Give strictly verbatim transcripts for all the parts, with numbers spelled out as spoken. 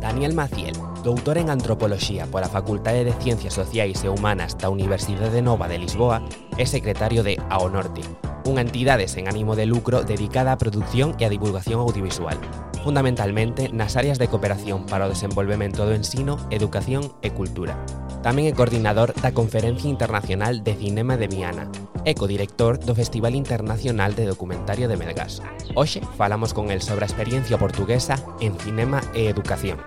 Daniel Maciel, doutor en Antropoloxía pola Facultade de Ciencias Sociais e Humanas da Universidade Nova de Lisboa, é secretario de Ao Norte, unha entidade sen ánimo de lucro dedicada á produción e á divulgación audiovisual, fundamentalmente nas áreas de cooperación para o desenvolvemento do ensino, educación e cultura. Tamén é coordinador da Conferencia Internacional de Cinema de Viana e codirector do Festival Internacional de Documentario de Melgás. Hoxe falamos con el sobre a experiencia portuguesa en cinema e educación.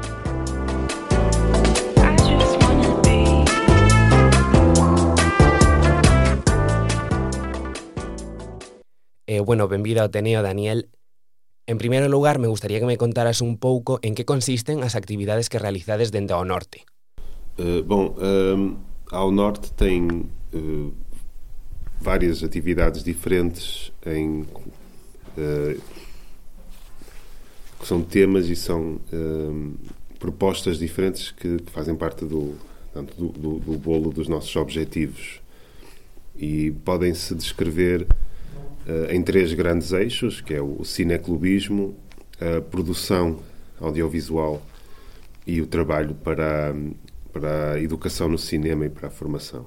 Eh, bueno, benvido ao Ateneo, Daniel. En primeiro lugar, me gustaría que me contaras un pouco en que consisten as actividades que realizades dende Ao Norte. Uh, bom, um, Ao Norte tem uh, várias atividades diferentes em uh, que são temas e são uh, propostas diferentes que, que fazem parte do, do, do, do bolo dos nossos objetivos e podem-se descrever uh, em três grandes eixos, que é o cineclubismo, a produção audiovisual e o trabalho para, para a educação no cinema e para a formação.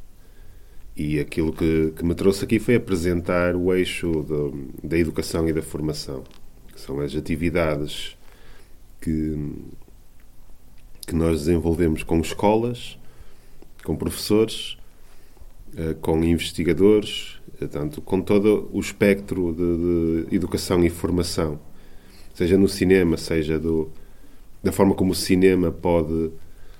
E aquilo que, que me trouxe aqui foi apresentar o eixo do, da educação e da formação, que são as atividades que, que nós desenvolvemos com escolas, com professores, com investigadores, tanto com todo o espectro de, de educação e formação, seja no cinema, seja do, da forma como o cinema pode uh,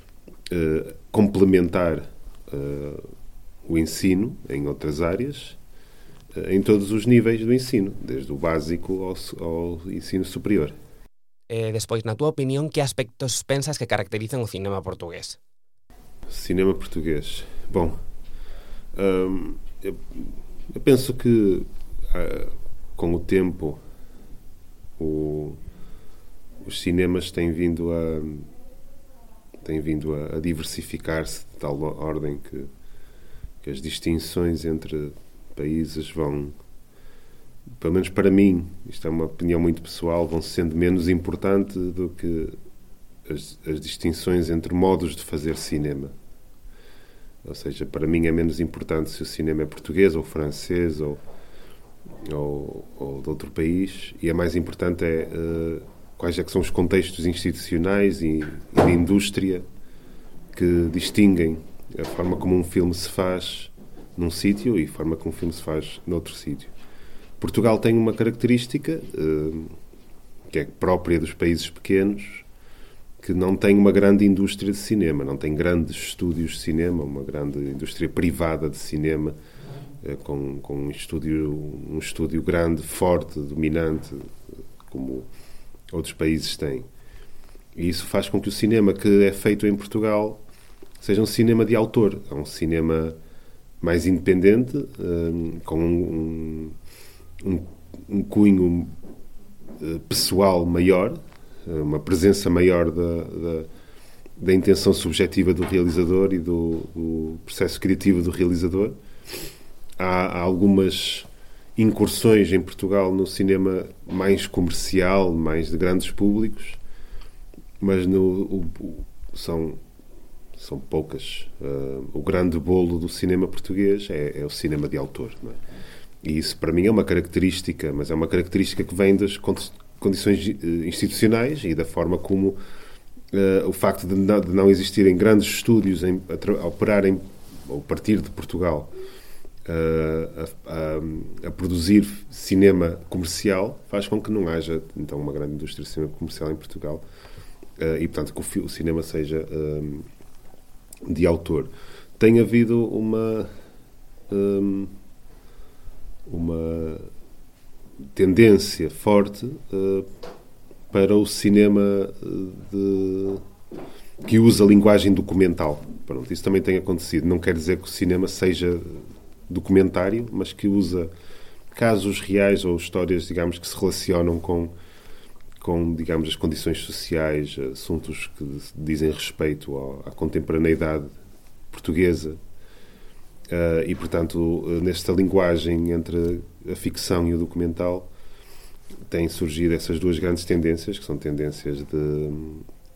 complementar uh, o ensino em outras áreas, uh, em todos os níveis do ensino, desde o básico ao, ao ensino superior. E despois, na tua opinión, que aspectos pensas que caracterizan o cinema portugués? Cinema português. Bom, um, eu, eu penso que uh, com o tempo o, os cinemas têm vindo a têm vindo a, a diversificar-se de tal ordem que, que as distinções entre países vão, pelo menos para mim, isto é uma opinião muito pessoal, vão sendo menos importante do que as, as distinções entre modos de fazer cinema. Ou seja, para mim é menos importante se o cinema é português ou francês ou, ou, ou de outro país, e é mais importante é uh, quais é que são os contextos institucionais e, e de indústria que distinguem a forma como um filme se faz num sítio e a forma como um filme se faz noutro sítio. Portugal tem uma característica uh, que é própria dos países pequenos, que não tem uma grande indústria de cinema, não tem grandes estúdios de cinema, uma grande indústria privada de cinema, uh, com, com um, estúdio, um estúdio grande, forte, dominante, como outros países têm. E isso faz com que o cinema que é feito em Portugal seja um cinema de autor, é um cinema mais independente, uh, com um, um, um cunho uh, pessoal maior, uma presença maior da, da, da intenção subjetiva do realizador e do, do processo criativo do realizador. Há, há algumas incursões em Portugal no cinema mais comercial, mais de grandes públicos, mas no, o, o, são, são poucas. Uh, o grande bolo do cinema português é, é o cinema de autor, não é? E isso para mim é uma característica, mas é uma característica que vem das condições institucionais e da forma como uh, o facto de não, de não existirem grandes estúdios em, a, a operarem, ou a partir de Portugal, uh, a, a, a produzir cinema comercial, faz com que não haja então uma grande indústria de cinema comercial em Portugal, uh, e portanto que o, o cinema seja um, de autor. Tem havido uma um, uma tendência forte uh, para o cinema de, que usa a linguagem documental. Pronto, isso também tem acontecido. Não quer dizer que o cinema seja documentário, mas que usa casos reais ou histórias, digamos, que se relacionam com, com digamos, as condições sociais, assuntos que dizem respeito ao, à contemporaneidade portuguesa. Uh, e, portanto, nesta linguagem entre a ficção e o documental têm surgido essas duas grandes tendências, que são tendências de,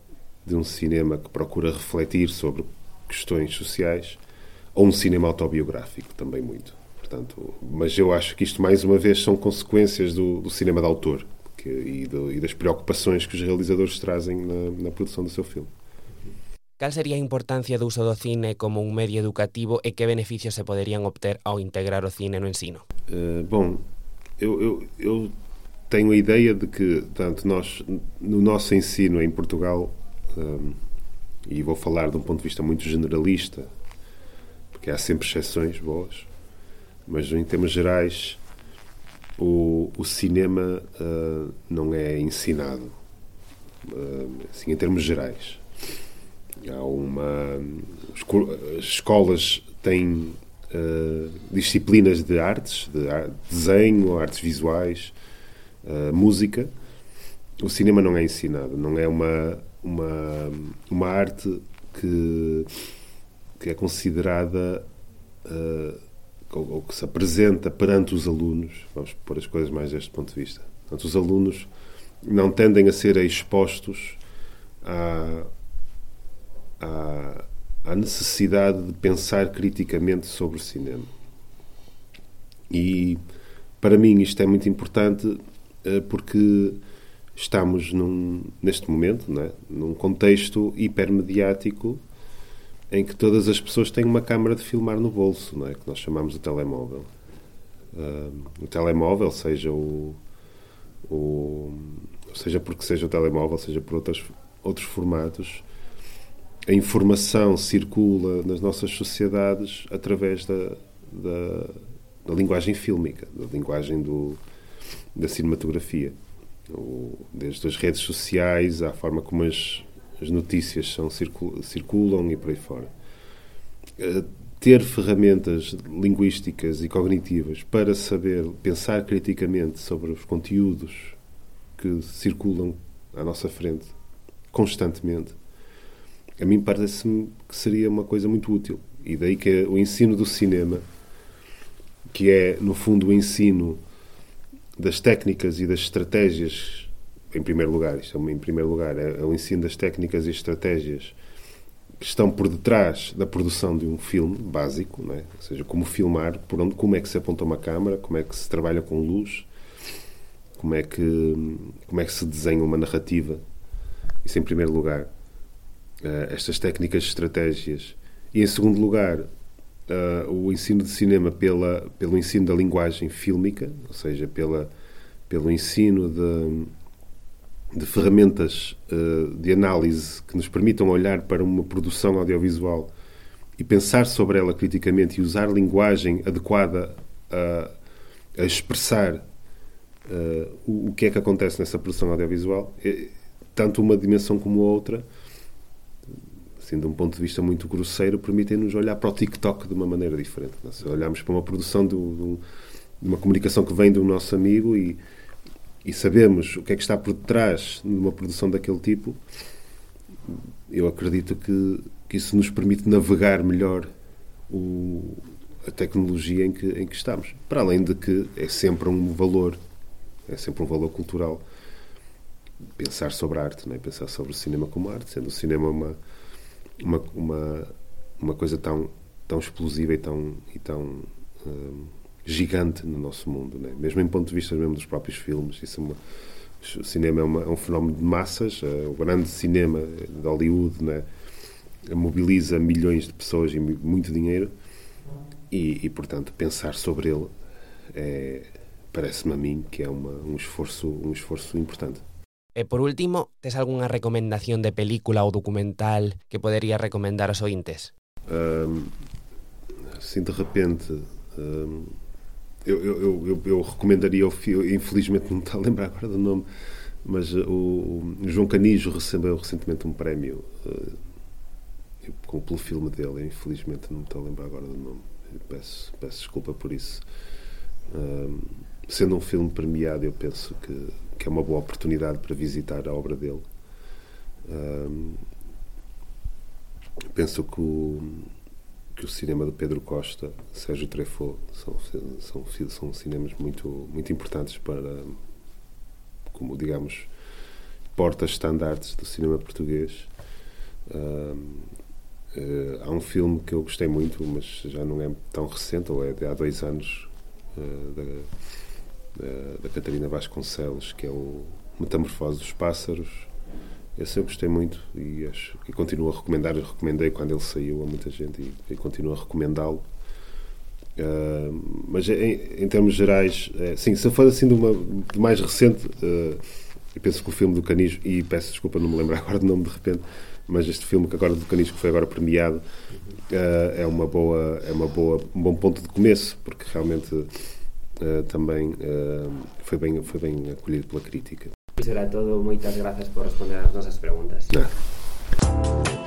de um cinema que procura refletir sobre questões sociais, ou um cinema autobiográfico, também muito. Portanto, mas eu acho que isto, mais uma vez, são consequências do, do cinema de autor que, e, do, e das preocupações que os realizadores trazem na, na produção do seu filme. Cal sería a importancia do uso do cine como un medio educativo e que beneficios se poderían obter ao integrar o cine no ensino? Uh, bom, eu, eu, eu tenho a ideia de que, tanto nós, no nosso ensino em Portugal, um, e vou falar de um ponto de vista muito generalista, porque há sempre exceções boas, mas em termos gerais, o, o cinema uh, não é ensinado, uh, assim, em termos gerais. Há uma... As escolas têm uh, disciplinas de artes, de arte, desenho, artes visuais, uh, música. O cinema não é ensinado, não é uma, uma, uma arte que, que é considerada uh, ou, ou que se apresenta perante os alunos. Vamos pôr as coisas mais deste ponto de vista. Portanto, os alunos não tendem a ser expostos a À, à necessidade de pensar criticamente sobre o cinema. E, para mim, isto é muito importante porque estamos, num, neste momento, não é? Num contexto hipermediático em que todas as pessoas têm uma câmara de filmar no bolso, não é? Que nós chamamos de telemóvel. Uh, o telemóvel, seja o, o... seja porque seja o telemóvel, seja por outras, outros formatos, a informação circula nas nossas sociedades através da, da, da linguagem fílmica, da linguagem do, da cinematografia. O, desde as redes sociais à forma como as, as notícias são, circul, circulam e por aí fora. Ter ferramentas linguísticas e cognitivas para saber pensar criticamente sobre os conteúdos que circulam à nossa frente constantemente, a mim parece-me que seria uma coisa muito útil. E daí que o ensino do cinema, que é, no fundo, o ensino das técnicas e das estratégias, em primeiro lugar, isto é, em primeiro lugar, é o ensino das técnicas e estratégias que estão por detrás da produção de um filme básico, não é? Ou seja, como filmar, por onde, como é que se aponta uma câmara, como é que se trabalha com luz, como é que, como é que se desenha uma narrativa. Isso em primeiro lugar. Uh, estas técnicas e estratégias. E, em segundo lugar, uh, o ensino de cinema pela, pelo ensino da linguagem fílmica, ou seja, pela, pelo ensino de, de ferramentas uh, de análise que nos permitam olhar para uma produção audiovisual e pensar sobre ela criticamente e usar linguagem adequada a, a expressar uh, o, o que é que acontece nessa produção audiovisual. É, tanto uma dimensão como a outra, assim, de um ponto de vista muito grosseiro, permitem-nos olhar para o TikTok de uma maneira diferente. Se olharmos para uma produção, de, de uma comunicação que vem do nosso amigo e, e sabemos o que é que está por detrás de uma produção daquele tipo, eu acredito que, que isso nos permite navegar melhor o, a tecnologia em que, em que estamos. Para além de que é sempre um valor, é sempre um valor cultural pensar sobre a arte, não é? Pensar sobre o cinema como arte, sendo o cinema uma Uma, uma, uma coisa tão, tão explosiva e tão, e tão hum, gigante no nosso mundo, né? Mesmo em ponto de vista mesmo dos próprios filmes. Isso é uma, o cinema é, uma, é um fenómeno de massas. O grande cinema de Hollywood, né, mobiliza milhões de pessoas e muito dinheiro e, e portanto, pensar sobre ele é, parece-me a mim que é uma, um, esforço, um esforço importante. E por último, tes algunha recomendación de película ou documental que poderías recomendar aos ointes? Um, assim, de repente, um, eu, eu, eu, eu recomendaria o filme, infelizmente não me está a lembrar agora do nome, mas o, o João Canijo recebeu recentemente um prémio uh, com, pelo filme dele, infelizmente não me está a lembrar agora do nome. Eu peço, peço desculpa por isso. Um, sendo um filme premiado, eu penso que que é uma boa oportunidade para visitar a obra dele. Um, penso que o, que o cinema de Pedro Costa, Sérgio Treffaut, são, são, são cinemas muito, muito importantes para, como digamos, portas estandartes do cinema português. Uh, uh, há um filme que eu gostei muito, mas já não é tão recente, ou é de há dois anos, uh, da, da, da Catarina Vasconcelos, que é o Metamorfose dos Pássaros. Esse eu gostei muito e, acho, e continuo a recomendar. Eu recomendei quando ele saiu a muita gente e, e continuo a recomendá-lo. Uh, mas em, em termos gerais, é, sim, se eu for assim de, uma, de mais recente, uh, eu penso que o filme do Canijo, e peço desculpa não me lembrar agora do nome de repente, mas este filme que agora do Canijo, que foi agora premiado, uh, é, uma boa, é uma boa, um bom ponto de começo, porque realmente uh, também uh, foi, bem, foi bem acolhido pela crítica. Será todo, moitas grazas por responder as nosas preguntas. Ah.